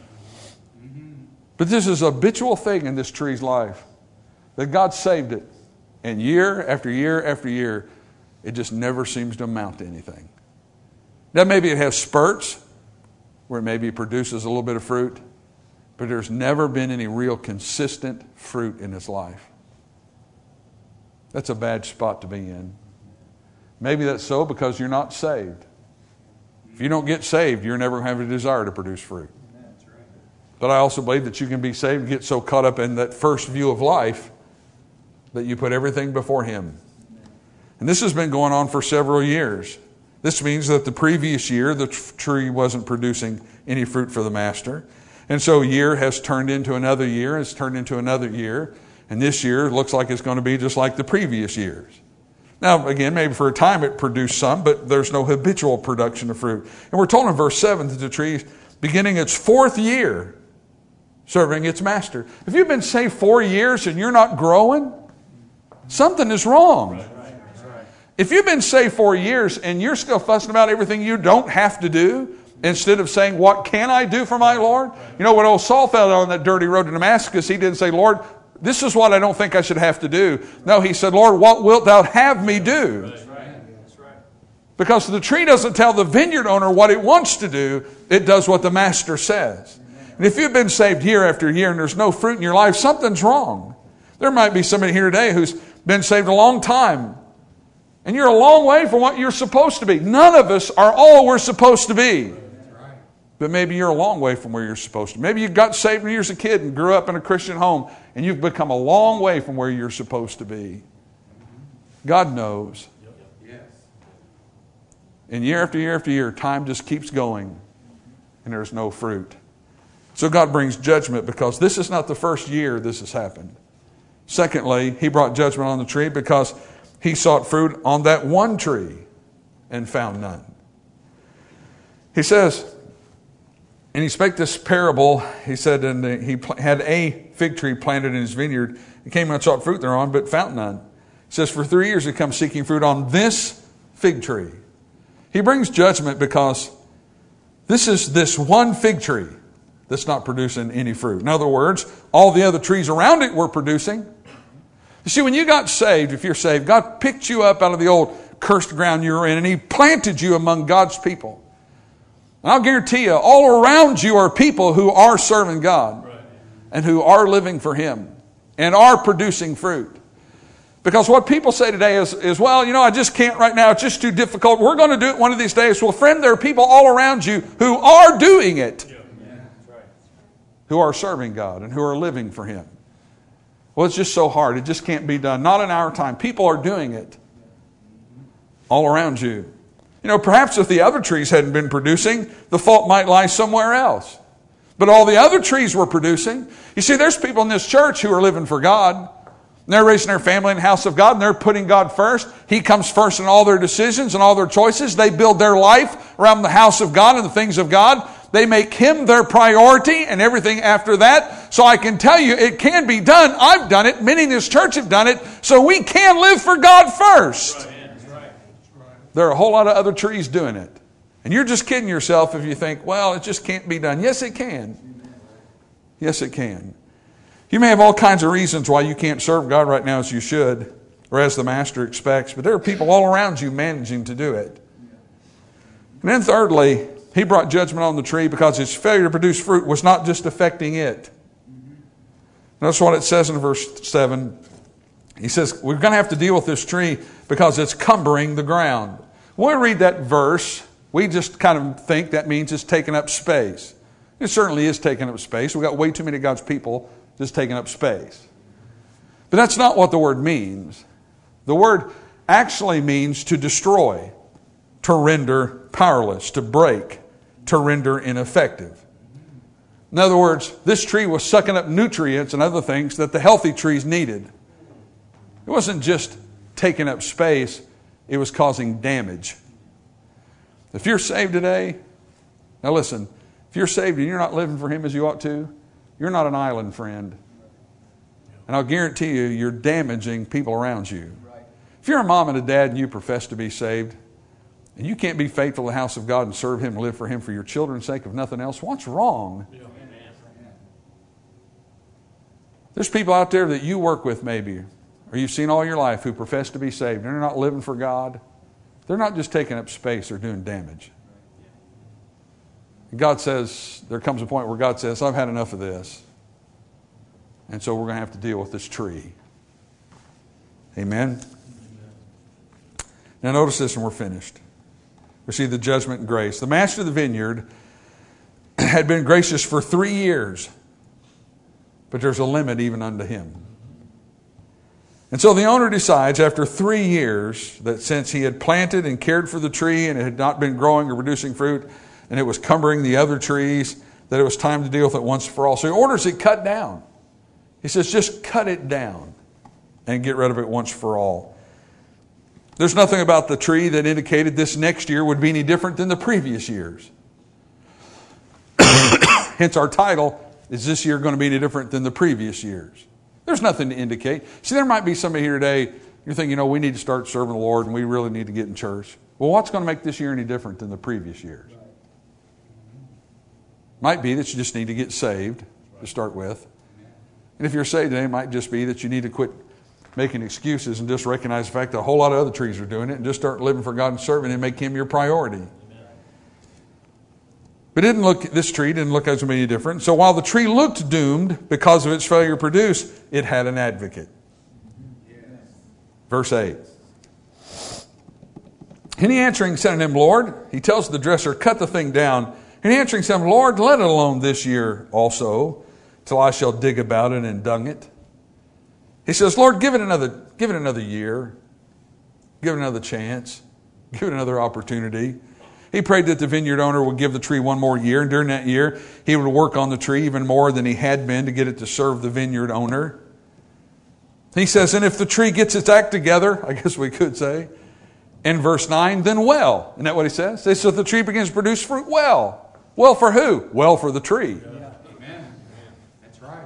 But this is a habitual thing in this tree's life, that God saved it. And year after year after year, it just never seems to amount to anything. Now maybe it has spurts where maybe it produces a little bit of fruit, but there's never been any real consistent fruit in its life. That's a bad spot to be in. Maybe that's so because you're not saved. If you don't get saved, you're never going to have a desire to produce fruit. But I also believe that you can be saved and get so caught up in that first view of life that you put everything before Him. And this has been going on for several years. This means that the previous year, the tree wasn't producing any fruit for the master. And so a year has turned into another year, it's turned into another year. And this year looks like it's going to be just like the previous years. Now, again, maybe for a time it produced some, but there's no habitual production of fruit. And we're told in verse 7 that the tree is beginning its 4th year serving its master. If you've been saved 4 years and you're not growing, something is wrong. If you've been saved 4 years and you're still fussing about everything you don't have to do, instead of saying, what can I do for my Lord? You know, when old Saul fell on that dirty road to Damascus, he didn't say, Lord, this is what I don't think I should have to do. No, he said, Lord, what wilt thou have me do? Because the tree doesn't tell the vineyard owner what it wants to do. It does what the master says. And if you've been saved year after year and there's no fruit in your life, something's wrong. There might be somebody here today who's been saved a long time. And you're a long way from what you're supposed to be. None of us are all we're supposed to be. But maybe you're a long way from where you're supposed to be. Maybe you got saved when you were a kid and grew up in a Christian home, and you've become a long way from where you're supposed to be. God knows. And year after year after year, time just keeps going, and there's no fruit. So God brings judgment because this is not the first year this has happened. Secondly, He brought judgment on the tree because He sought fruit on that one tree and found none. He says, and He spake this parable, He said, and He had a fig tree planted in His vineyard. He came and sought fruit thereon, but found none. He says, for 3 years He come seeking fruit on this fig tree. He brings judgment because this is this one fig tree that's not producing any fruit. In other words, all the other trees around it were producing. You see, when you got saved, if you're saved, God picked you up out of the old cursed ground you were in, and He planted you among God's people. And I'll guarantee you, all around you are people who are serving God and who are living for Him and are producing fruit. Because what people say today is, well, you know, I just can't right now. It's just too difficult. We're going to do it one of these days. Well, friend, there are people all around you who are doing it, who are serving God and who are living for Him. Well, it's just so hard. It just can't be done. Not in our time. People are doing it all around you. You know, perhaps if the other trees hadn't been producing, the fault might lie somewhere else. But all the other trees were producing. You see, there's people in this church who are living for God. And they're raising their family in the house of God, and they're putting God first. He comes first in all their decisions and all their choices. They build their life around the house of God and the things of God. They make Him their priority and everything after that. So I can tell you, it can be done. I've done it. Many in this church have done it. So we can live for God first. There are a whole lot of other trees doing it. And you're just kidding yourself if you think, well, it just can't be done. Yes, it can. Yes, it can. You may have all kinds of reasons why you can't serve God right now as you should, or as the Master expects, but there are people all around you managing to do it. And then thirdly, He brought judgment on the tree because its failure to produce fruit was not just affecting it. Notice what it says in verse 7. He says, we're going to have to deal with this tree because it's cumbering the ground. When we read that verse, we just kind of think that means it's taking up space. It certainly is taking up space. We've got way too many of God's people just taking up space. But that's not what the word means. The word actually means to destroy, to render powerless, to break, to render ineffective. In other words, this tree was sucking up nutrients and other things that the healthy trees needed. It wasn't just taking up space, it was causing damage. If you're saved today, now listen, if you're saved and you're not living for Him as you ought to, you're not an island friend. And I'll guarantee you, you're damaging people around you. If you're a mom and a dad and you profess to be saved, and you can't be faithful to the house of God and serve Him and live for Him for your children's sake, if nothing else, what's wrong? There's people out there that you work with maybe, or you've seen all your life who profess to be saved, and they're not living for God. They're not just taking up space, they're doing damage. And God says, there comes a point where God says, I've had enough of this. And so we're going to have to deal with this tree. Amen? Now notice this and we're finished. We see the judgment and grace. The master of the vineyard had been gracious for 3 years, but there's a limit even unto him. And so the owner decides after 3 years that since he had planted and cared for the tree and it had not been growing or producing fruit and it was cumbering the other trees, that it was time to deal with it once for all. So he orders it cut down. He says, just cut it down and get rid of it once for all. There's nothing about the tree that indicated this next year would be any different than the previous years. Hence our title, is this year going to be any different than the previous years? There's nothing to indicate. See, there might be somebody here today, you're thinking, we need to start serving the Lord and we really need to get in church. Well, what's going to make this year any different than the previous years? Might be that you just need to get saved to start with. And if you're saved today, it might just be that you need to quit making excuses and just recognize the fact that a whole lot of other trees are doing it and just start living for God and serving and make Him your priority. But this tree didn't look as any different. So while the tree looked doomed because of its failure to produce, it had an advocate. Verse 8. And he answering said unto him, Lord, he tells the dresser, cut the thing down. And he answering said, Lord, let it alone this year also, till I shall dig about it and dung it. He says, Lord, give it another year. Give it another chance. Give it another opportunity. He prayed that the vineyard owner would give the tree one more year. And during that year, he would work on the tree even more than he had been to get it to serve the vineyard owner. He says, and if the tree gets its act together, I guess we could say, in verse 9, then well. Isn't that what he says? So the tree begins to produce fruit well. Well for who? Well for the tree. Yeah. Amen. That's right.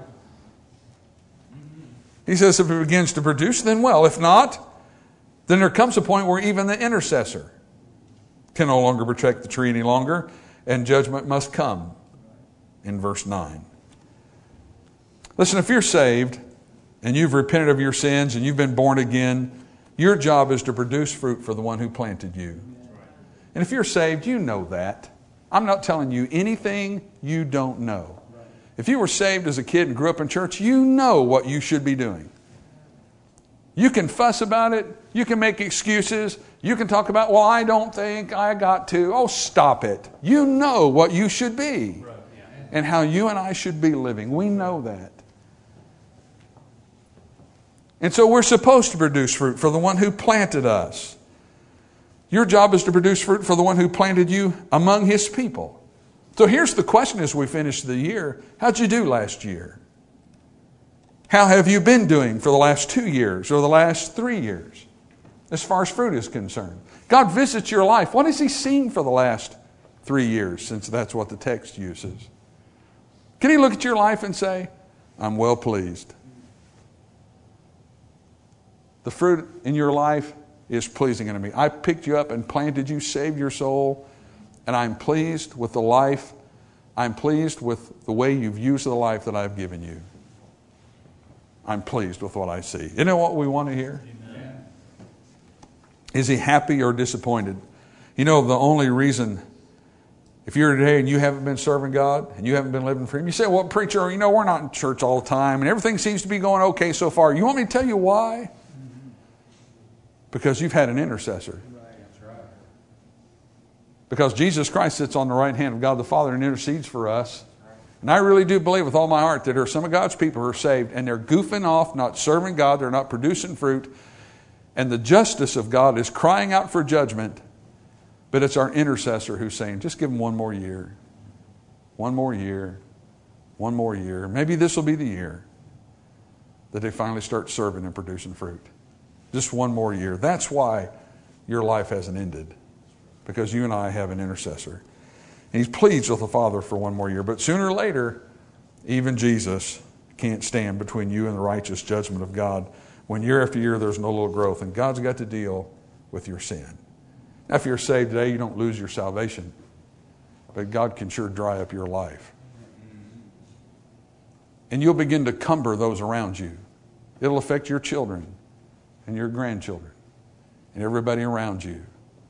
He says if it begins to produce, then well. If not, then there comes a point where even the intercessor can no longer protect the tree any longer, and judgment must come in verse 9. Listen, if you're saved and you've repented of your sins and you've been born again, your job is to produce fruit for the one who planted you. And if you're saved, you know that. I'm not telling you anything you don't know. If you were saved as a kid and grew up in church, you know what you should be doing. You can fuss about it. You can make excuses. You can talk about, well, I don't think I got to. Oh, stop it. You know what you should be and how you and I should be living. We know that. And so we're supposed to produce fruit for the one who planted us. Your job is to produce fruit for the one who planted you among His people. So here's the question as we finish the year. How'd you do last year? How have you been doing for the last 2 years or the last 3 years as far as fruit is concerned? God visits your life. What has He seen for the last 3 years, since that's what the text uses? Can He look at your life and say, I'm well pleased? The fruit in your life is pleasing unto me. I picked you up and planted you, saved your soul, and I'm pleased with the life. I'm pleased with the way you've used the life that I've given you. I'm pleased with what I see. Isn't that what we want to hear? Amen. Is He happy or disappointed? You know, the only reason, if you're today and you haven't been serving God and you haven't been living for Him, you say, well, preacher, we're not in church all the time and everything seems to be going okay so far. You want me to tell you why? Because you've had an intercessor. That's right. Because Jesus Christ sits on the right hand of God the Father and intercedes for us. And I really do believe with all my heart that there are some of God's people who are saved and they're goofing off, not serving God, they're not producing fruit. And the justice of God is crying out for judgment. But it's our intercessor who's saying, just give them one more year. One more year. One more year. Maybe this will be the year that they finally start serving and producing fruit. Just one more year. That's why your life hasn't ended. Because you and I have an intercessor. And He's pleased with the Father for one more year. But sooner or later, even Jesus can't stand between you and the righteous judgment of God when year after year there's no little growth. And God's got to deal with your sin. Now, if you're saved today, you don't lose your salvation. But God can sure dry up your life. And you'll begin to cumber those around you. It'll affect your children and your grandchildren and everybody around you.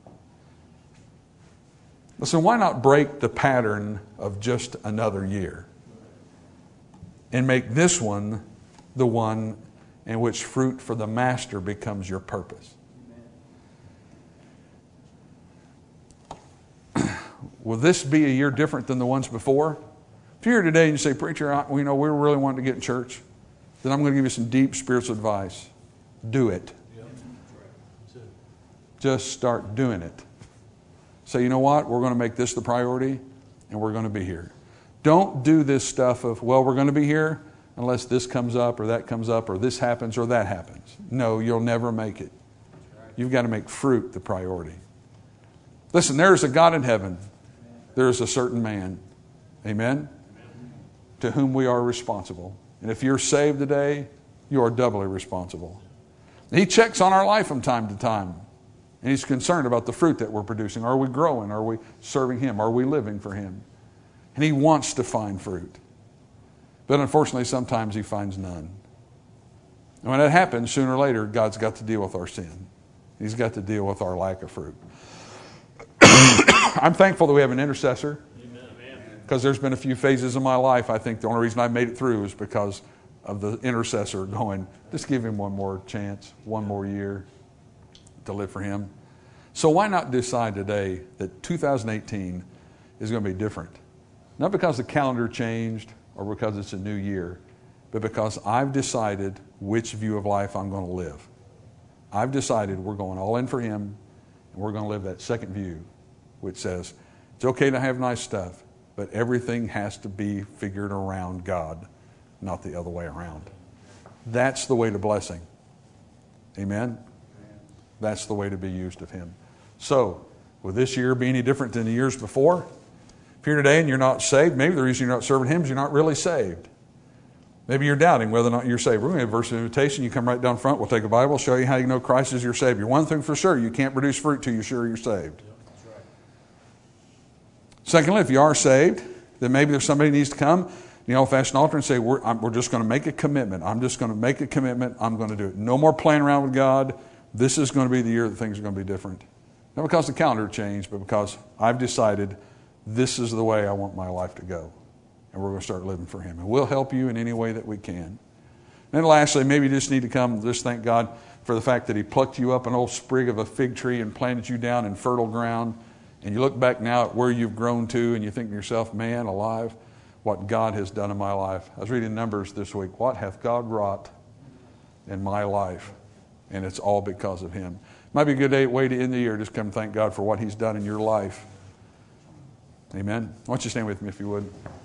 Listen, why not break the pattern of just another year and make this one the one in which fruit for the Master becomes your purpose? Will this be a year different than the ones before? If you're here today and you say, preacher, we really wanting to get in church, then I'm going to give you some deep spiritual advice. Do it. Just start doing it. Say, you know what? We're going to make this the priority, and we're going to be here. Don't do this stuff of, well, we're going to be here unless this comes up or that comes up or this happens or that happens. No, you'll never make it. You've got to make fruit the priority. Listen, there is a God in heaven. There is a certain man. Amen? To whom we are responsible. And if you're saved today, you are doubly responsible. He checks on our life from time to time. And He's concerned about the fruit that we're producing. Are we growing? Are we serving Him? Are we living for Him? And He wants to find fruit. But unfortunately, sometimes He finds none. And when that happens, sooner or later, God's got to deal with our sin. He's got to deal with our lack of fruit. I'm thankful that we have an intercessor. Because there's been a few phases in my life, I think the only reason I made it through is because of the intercessor going, just give him one more chance, one more year to live for Him. So why not decide today that 2018 is going to be different? Not because the calendar changed or because it's a new year, but because I've decided which view of life I'm going to live. I've decided we're going all in for Him, and we're going to live that second view, which says it's okay to have nice stuff, but everything has to be figured around God, not the other way around. That's the way to blessing. Amen? That's the way to be used of Him. So, will this year be any different than the years before? If you're here today and you're not saved, maybe the reason you're not serving Him is you're not really saved. Maybe you're doubting whether or not you're saved. We're going to have a verse of invitation. You come right down front. We'll take a Bible, show you how you know Christ is your Savior. One thing for sure, you can't produce fruit till you're sure you're saved. Secondly, if you are saved, then maybe there's somebody who needs to come, the old-fashioned altar, and say, we're just going to make a commitment. I'm just going to make a commitment. I'm going to do it. No more playing around with God. This is going to be the year that things are going to be different. Not because the calendar changed, but because I've decided this is the way I want my life to go. And we're going to start living for Him. And we'll help you in any way that we can. And then lastly, maybe you just need to come, just thank God for the fact that He plucked you up an old sprig of a fig tree and planted you down in fertile ground. And you look back now at where you've grown to and you think to yourself, man, alive, what God has done in my life. I was reading Numbers this week. What hath God wrought in my life? And it's all because of Him. Might be a good way to end the year. Just come and thank God for what He's done in your life. Amen. Why don't you stand with me if you would.